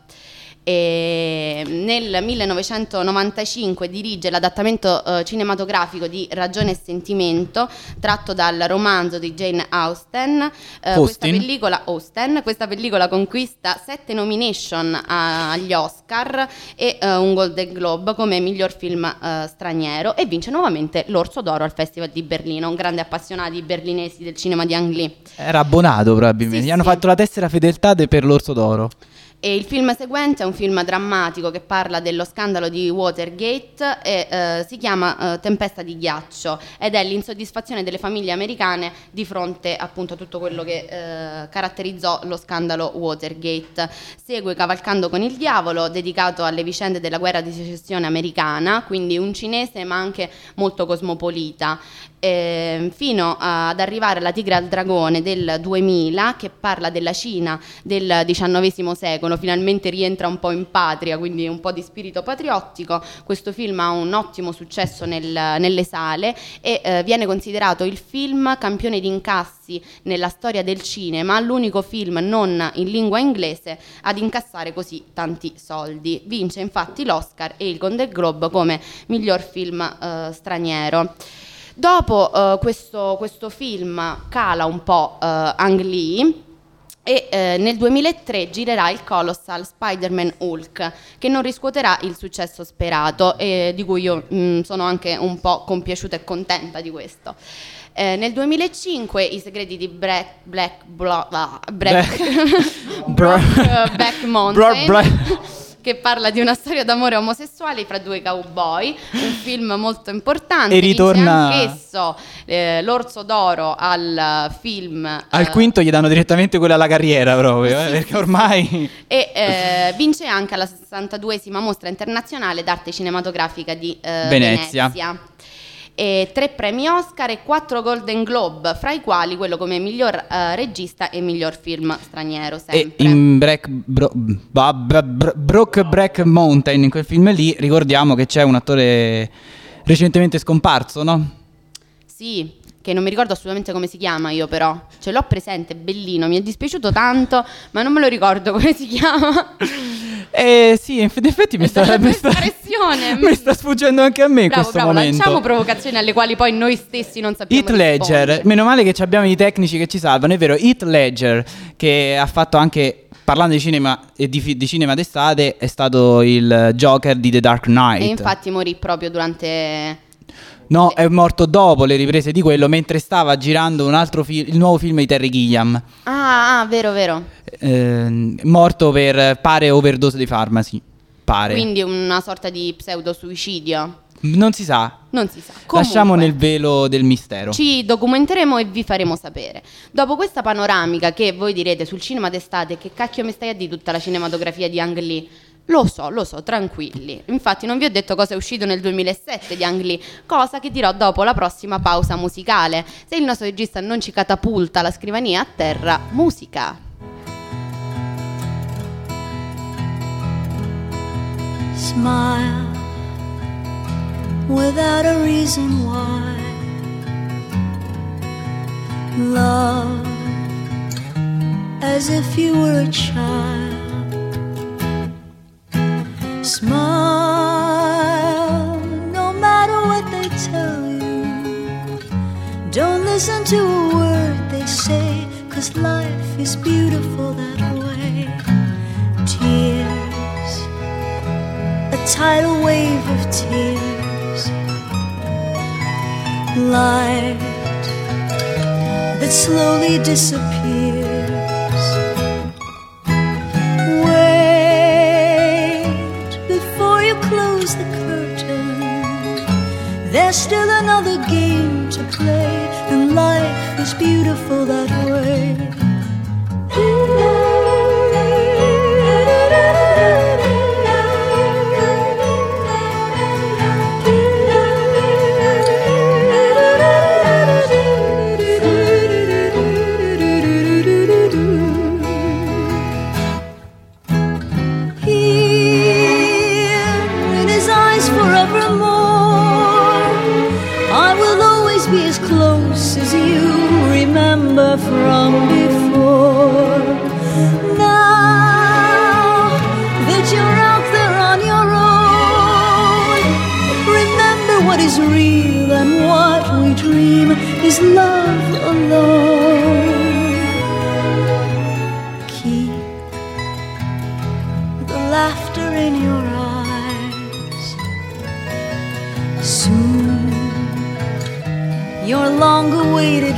E nel millenovecentonovantacinque dirige l'adattamento eh, cinematografico di Ragione e sentimento, tratto dal romanzo di Jane Austen. Eh, questa pellicola, Austen. Questa pellicola conquista sette nomination a- agli Oscar e eh, un Golden Globe come miglior film eh, straniero, e vince nuovamente l'Orso d'Oro al Festival di Berlino. Un grande appassionato i berlinesi del cinema di Ang Lee. Era abbonato probabilmente. Sì, Gli hanno sì. fatto la tessera fedeltà de- per l'Orso d'Oro. E il film seguente è un film drammatico che parla dello scandalo di Watergate e eh, si chiama eh, Tempesta di ghiaccio, ed è l'insoddisfazione delle famiglie americane di fronte appunto a tutto quello che eh, caratterizzò lo scandalo Watergate. Segue Cavalcando con il diavolo, dedicato alle vicende della guerra di secessione americana, quindi un cinese ma anche molto cosmopolita. Eh, fino a- ad arrivare alla Tigre al dragone del duemila, che parla della Cina del diciannovesimo secolo, finalmente rientra un po' in patria, quindi un po' di spirito patriottico. Questo film ha un ottimo successo nel- nelle sale e eh, viene considerato il film campione di incassi nella storia del cinema, l'unico film non in lingua inglese ad incassare così tanti soldi. Vince infatti l'Oscar e il Golden Globe come miglior film eh, straniero. Dopo eh, questo, questo film cala un po' eh, Ang Lee e eh, nel duemilatré girerà il colossal Spider-Man Hulk, che non riscuoterà il successo sperato e di cui io mh, sono anche un po' compiaciuta e contenta di questo. Eh, nel duemilacinque I segreti di Black Black Bla, bla, Black Brokeback Mountain, Bra- bra- che parla di una storia d'amore omosessuale fra due cowboy, un film molto importante. E ritorna- Vince anch'esso eh, l'Orso d'Oro al film Al eh, quinto gli danno direttamente quella alla carriera proprio, eh, perché ormai... e eh, vince anche la sessantaduesima mostra internazionale d'arte cinematografica di eh, Venezia. Venezia. E tre premi Oscar e quattro Golden Globe, fra i quali quello come miglior eh, regista e miglior film straniero E sempre. in Break, bro, ba- bra- bra- Brokeback Mountain, in quel film lì, ricordiamo che c'è un attore recentemente scomparso, no? Sì, che non mi ricordo assolutamente come si chiama io, però ce l'ho presente, bellino, mi è dispiaciuto tanto, ma non me lo ricordo come si chiama. Eh sì, in effetti mi sta, mi sta, Espressione. mi sta sfuggendo anche a me in Bravo, questo bravo, momento. lanciamo provocazioni alle quali poi noi stessi non sappiamo Heath Ledger, rispondere. meno male che ci abbiamo i tecnici che ci salvano, è vero. Heath Ledger, che ha fatto anche, parlando di cinema e di, fi- di cinema d'estate, è stato il Joker di The Dark Knight. E infatti morì proprio durante... No, è morto dopo le riprese di quello, mentre stava girando un altro film, il nuovo film di Terry Gilliam. Ah, ah, vero, vero. Eh, morto per, pare, overdose di farmaci. Pare. Quindi una sorta di pseudo-suicidio. Non si sa. Non si sa. Lasciamo Comunque, nel velo del mistero. ci documenteremo e vi faremo sapere. Dopo questa panoramica che voi direte sul cinema d'estate, che cacchio mi stai a dire tutta la cinematografia di Ang Lee? Lo so, lo so, tranquilli. Infatti non vi ho detto cosa è uscito nel duemilasette di Ang Lee, cosa che dirò dopo la prossima pausa musicale. Se il nostro regista non ci catapulta la scrivania a terra, musica. Smile without a reason why. Love as if you were a child. Smile no matter what they tell you. Don't listen to a word they say, 'cause life is beautiful that way. Tears, a tidal wave of tears. Light that slowly disappears. Wait before you close the curtain. There's still another game to play, and life is beautiful that way. From before. Now that you're out there on your own, remember what is real and what we dream is love alone. Keep the laughter in your eyes. Soon your long-awaited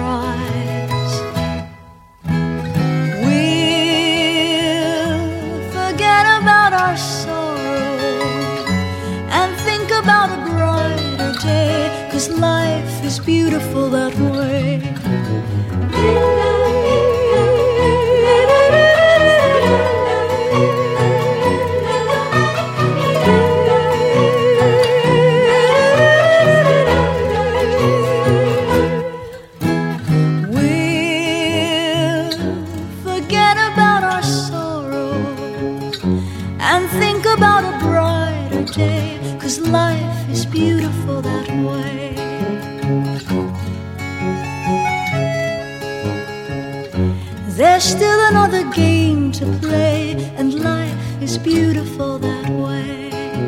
about a brighter day, 'cause life is beautiful that way. We'll forget about our sorrow and think about a brighter day, 'cause life is beautiful that way. There's still another game to play, and life is beautiful that way.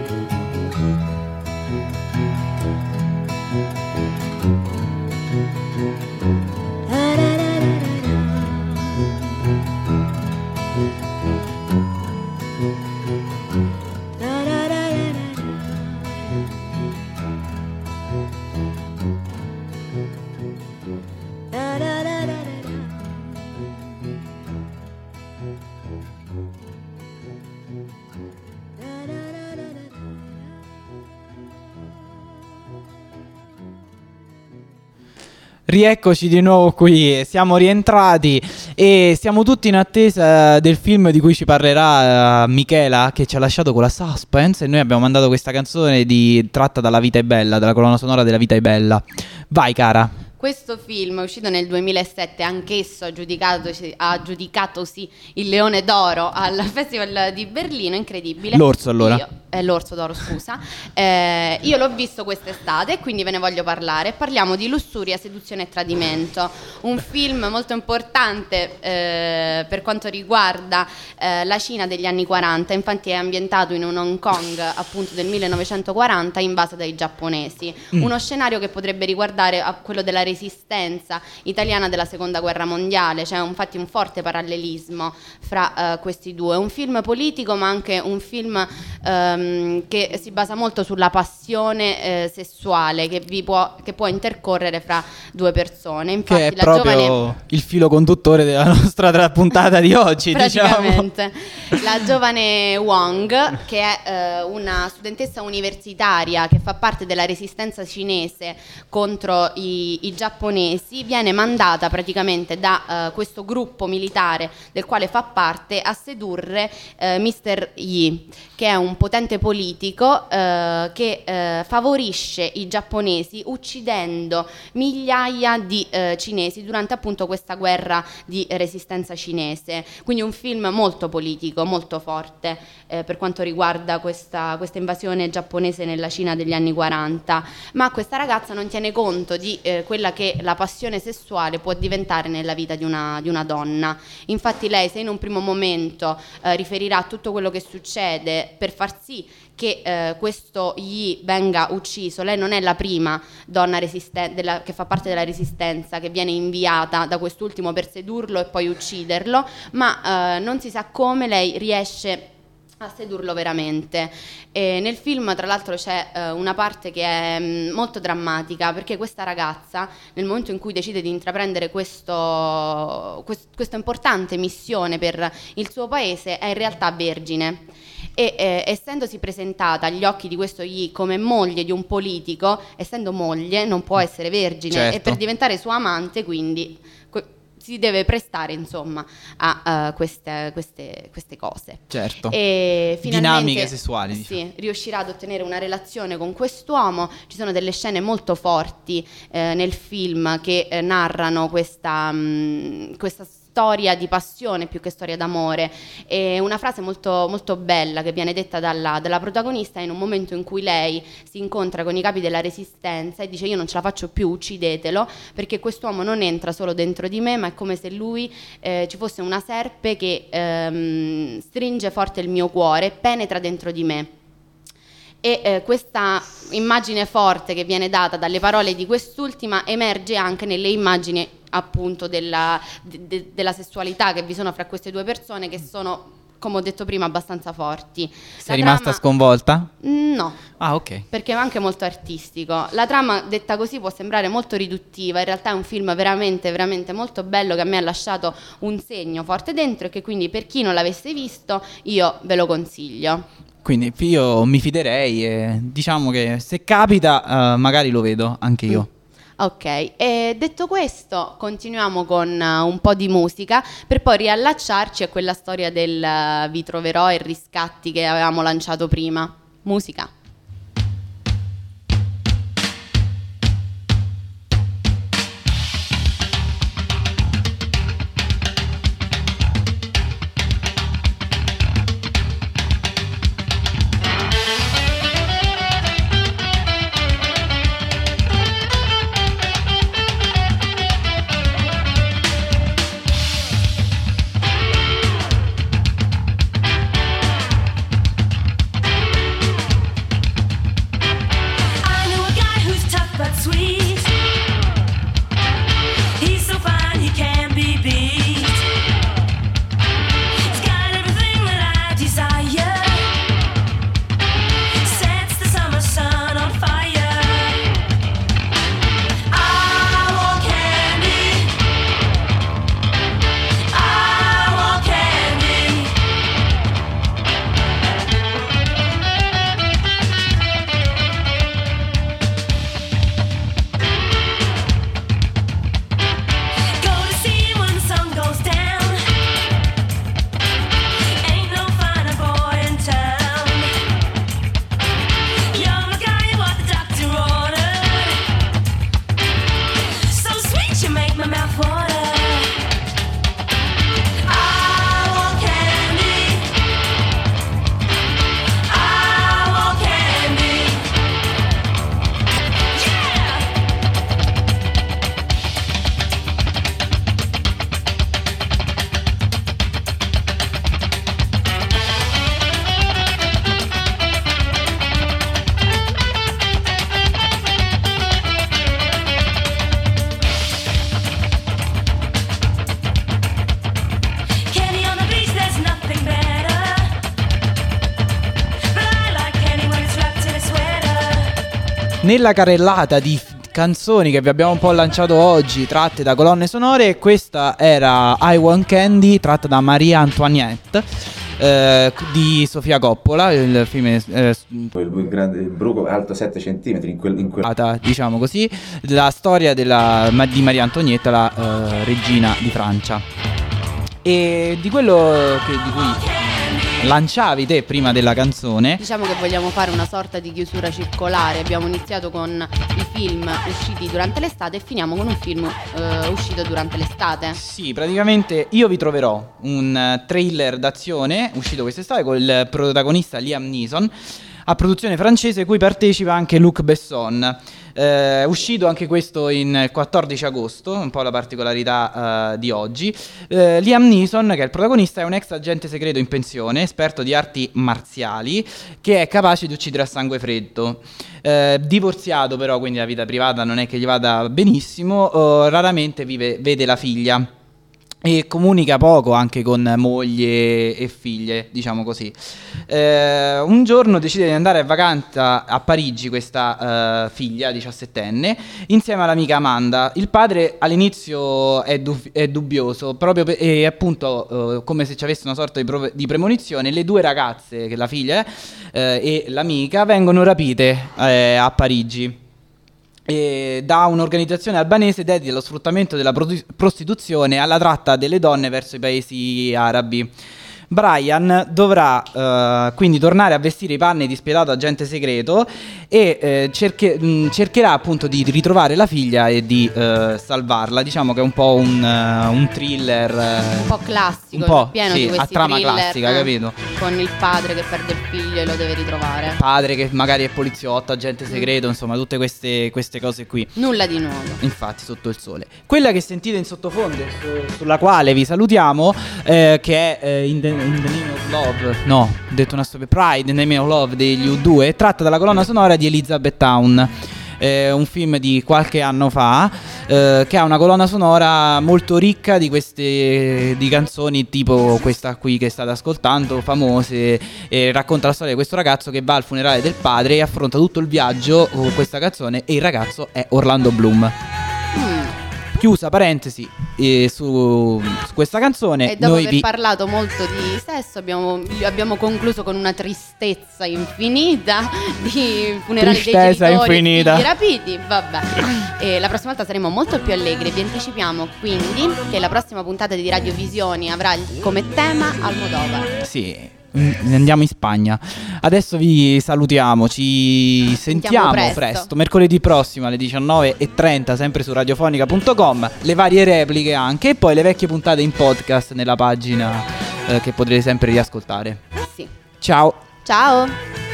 Rieccoci di nuovo qui, siamo rientrati e siamo tutti in attesa del film di cui ci parlerà uh, Michela, che ci ha lasciato con la suspense, e noi abbiamo mandato questa canzone di, tratta dalla Vita è Bella, dalla colonna sonora della Vita è Bella. Vai cara. Questo film è uscito nel duemilasette, anch'esso ha giudicatosi, ha giudicatosi il Leone d'Oro al Festival di Berlino, incredibile. L'Orso allora. Io, eh, l'Orso d'Oro, scusa. Eh, io l'ho visto quest'estate e quindi ve ne voglio parlare. Parliamo di Lussuria, Seduzione e Tradimento, un film molto importante eh, per quanto riguarda eh, la Cina degli anni quaranta, infatti è ambientato in un Hong Kong appunto del millenovecentoquaranta invasa dai giapponesi, mm. uno scenario che potrebbe riguardare a quello della resistenza italiana della seconda guerra mondiale. C'è infatti un forte parallelismo fra uh, questi due, un film politico ma anche un film um, che si basa molto sulla passione eh, sessuale che, vi può, che può intercorrere fra due persone. Infatti, che è la proprio giovane... il filo conduttore della nostra tra- puntata di oggi. Praticamente diciamo. La giovane Wang, che è eh, una studentessa universitaria che fa parte della resistenza cinese contro i, i giapponesi, viene mandata praticamente da uh, questo gruppo militare del quale fa parte a sedurre uh, mister Yi, che è un potente politico uh, che uh, favorisce i giapponesi uccidendo migliaia di uh, cinesi durante appunto questa guerra di resistenza cinese. Quindi un film molto politico, molto forte eh, per quanto riguarda questa, questa invasione giapponese nella Cina degli anni quaranta, ma questa ragazza non tiene conto di eh, quella che la passione sessuale può diventare nella vita di una, di una donna. Infatti lei, se in un primo momento eh, riferirà tutto quello che succede per far sì sì che eh, questo Yi venga ucciso. Lei non è la prima donna resisten- della, che fa parte della resistenza che viene inviata da quest'ultimo per sedurlo e poi ucciderlo, ma eh, non si sa come lei riesce a sedurlo veramente. E nel film tra l'altro c'è eh, una parte che è mh, molto drammatica, perché questa ragazza nel momento in cui decide di intraprendere questo, quest- questa importante missione per il suo paese è in realtà vergine e eh, essendosi presentata agli occhi di questo Yi come moglie di un politico, essendo moglie non può essere vergine, certo. E per diventare sua amante quindi que- si deve prestare insomma a uh, queste, queste, queste cose. Certo. E finalmente, dinamiche sessuali. Diciamo. Sì, riuscirà ad ottenere una relazione con quest'uomo. Ci sono delle scene molto forti eh, nel film che eh, narrano questa, mh, questa storia di passione più che storia d'amore. E una frase molto, molto bella che viene detta dalla, dalla protagonista in un momento in cui lei si incontra con i capi della resistenza e dice: io non ce la faccio più, uccidetelo, perché quest'uomo non entra solo dentro di me, ma è come se lui eh, ci fosse una serpe che ehm, stringe forte il mio cuore, penetra dentro di me. E eh, questa immagine forte che viene data dalle parole di quest'ultima emerge anche nelle immagini appunto della, de, de, della sessualità che vi sono fra queste due persone, che sono, come ho detto prima, abbastanza forti. Sei rimasta trama... sconvolta? No. Ah, ok. Perché è anche molto artistico. La trama detta così può sembrare molto riduttiva, in realtà è un film veramente, veramente molto bello, che a me ha lasciato un segno forte dentro e che quindi per chi non l'avesse visto io ve lo consiglio. Quindi io mi fiderei e diciamo che se capita uh, magari lo vedo anche io. Mm. Ok, e detto questo continuiamo con uh, un po' di musica per poi riallacciarci a quella storia del uh, vi troverò e riscatti che avevamo lanciato prima. Musica. Nella carrellata di canzoni che vi abbiamo un po' lanciato oggi, tratte da colonne sonore, questa era I Want Candy, tratta da Maria Antoinette, eh, di Sofia Coppola, il film eh, il, grande, il bruco alto sette centimetri in quel, in quel... diciamo così, la storia della, di Maria Antonietta, la eh, regina di Francia. E di quello che, di cui lanciavi te prima della canzone, diciamo che vogliamo fare una sorta di chiusura circolare. Abbiamo iniziato con i film usciti durante l'estate e finiamo con un film uh, uscito durante l'estate. Sì, praticamente Io vi troverò, un uh, thriller d'azione uscito quest'estate con il protagonista Liam Neeson. a produzione francese, cui partecipa anche Luc Besson. È uscito anche questo in quattordici agosto, un po' la particolarità uh, di oggi. uh, Liam Neeson, che è il protagonista, è un ex agente segreto in pensione, esperto di arti marziali, che è capace di uccidere a sangue freddo. Uh, divorziato però, quindi la vita privata non è che gli vada benissimo, uh, raramente vive, vede la figlia e comunica poco anche con moglie e figlie, diciamo così. Eh, un giorno decide di andare a vacanza a Parigi questa eh, figlia diciassettenne insieme all'amica Amanda. Il padre all'inizio è, dub- è dubbioso, proprio per- e appunto eh, come se ci avesse una sorta di, pro- di premonizione. Le due ragazze, che la figlia eh, e l'amica, vengono rapite eh, a Parigi e da un'organizzazione albanese dedita allo sfruttamento della produ- prostituzione e alla tratta delle donne verso i paesi arabi. Brian dovrà uh, quindi tornare a vestire i panni di spietato agente segreto e eh, cerche- mh, cercherà appunto di ritrovare la figlia e di uh, salvarla. Diciamo che è un po' un, uh, un thriller uh, un po' classico, un po', pieno sì, di questi a trama thriller, classica, eh, capito? con il padre che perde il figlio e lo deve ritrovare. Padre che magari è poliziotto, agente segreto, mm. insomma tutte queste, queste cose qui. Nulla di nuovo. Infatti, sotto il sole. Quella che sentite in sottofondo, su- sulla quale vi salutiamo, eh, che è eh, in, the, in the Name of Love, no, detto una stupida, Pride in the Name of Love degli U due, è tratta dalla colonna sonora di Elizabethtown. Eh, un film di qualche anno fa eh, che ha una colonna sonora molto ricca di queste di canzoni tipo questa qui che state ascoltando, famose, e racconta la storia di questo ragazzo che va al funerale del padre e affronta tutto il viaggio con questa canzone, e il ragazzo è Orlando Bloom. Mm. Chiusa parentesi eh, su, su questa canzone. E dopo noi aver vi... parlato molto di sesso abbiamo, abbiamo concluso con una tristezza infinita di funerali Tristezza dei genitori infinita. e figli rapiti. Vabbè, e la prossima volta saremo molto più allegri. Vi anticipiamo quindi che la prossima puntata di Radiovisioni avrà come tema Almodovar. Sì, mm, andiamo in Spagna. Adesso vi salutiamo, ci sentiamo, Sentiamo presto. presto, mercoledì prossimo alle diciannove e trenta, sempre su radiofonica punto com. Le varie repliche anche, e poi le vecchie puntate in podcast nella pagina eh, che potrete sempre riascoltare. Sì. Ciao. Ciao.